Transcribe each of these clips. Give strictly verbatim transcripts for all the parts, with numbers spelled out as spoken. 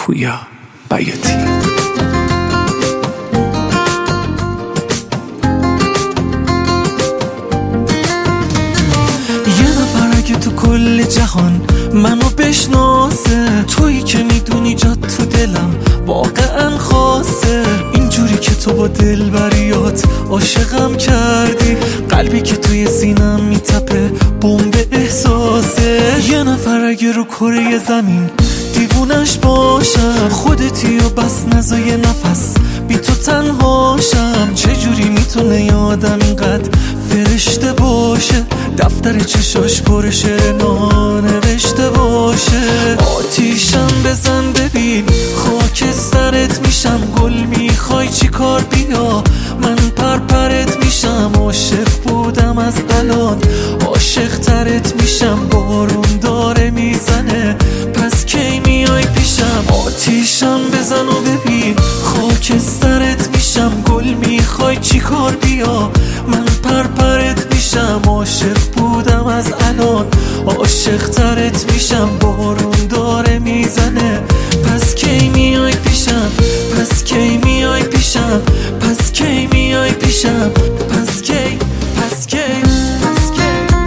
پویا بیاتی. که تو کل جهان منو بشناسه، تویی که میدونی جات تو دلم واقعا خاصه. اینجوری که تو با دلبریات عاشقم کردی، قلبی که توی سینم میتپه بمب احساسه. یه نفر اگه رو کره زمین دیوونش باشم، خودتی و بس نزا یه نفس بی تو تنهاشم. چجوری میتونه یه آدم اینقدر فرشته باشه، دفتر چشاش پر شعر نانوشته باشه. آتیشم بزن ببین خاک سرت میشم، گل میخوای چی کار بیا من پرپرت میشم. عاشق بودم از الان عاشق ترت میشم، بارون داره میزنه پس کی میای پیشم. آتیشم بزن و ببین خاک سرت میشم، گل میخوای چی کار بیا من پرپرت میشم. عاشق بودم از الان عاشق ترت میشم، بارون داره میزنه پس کی میای پیشم، پس کی میای پیشم، پس کی میای پیشم، پس کی پس کی پس کی.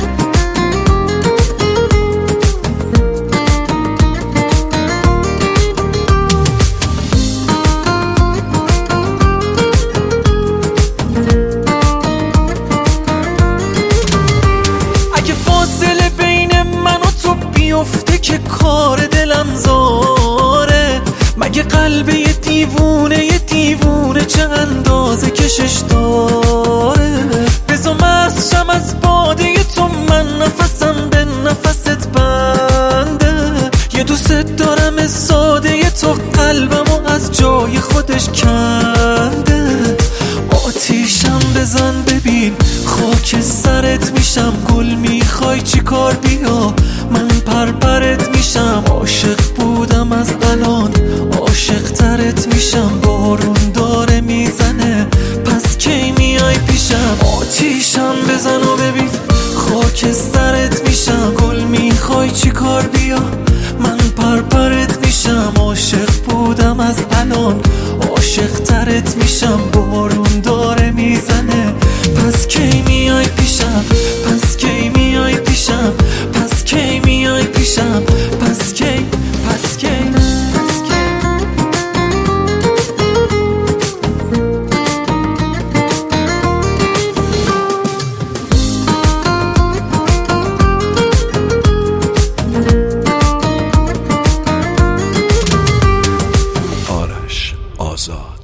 بیفته که کار دلم زاره، مگه قلب یه دیوونه یه دیوونه چه اندازه کشش داره. بزا مست شم از باده تو، من نفسم به نفست بنده. یه دوست دارم ساده تو، قلبمو از جای خودش کنده. آتیشم بزن ببین خاک سرت میشم، گل میخوای چی کار بیا من پرپرت میشم. عاشق بودم از الان عاشق ترت میشم، بارون داره میزنه پس کی میای پیشم. آتیشم بزن و ببین خاک سرت میشم، گل میخوای چی کار بیا من پرپرت میشم. عاشق بودم از الان عاشق ترت میشم، بارون داره میزنه پس کی میای پیشم، پس کی میای پیشم، پس کی میای پیشم، پس کی پس کی پس کی. آرش آزاد.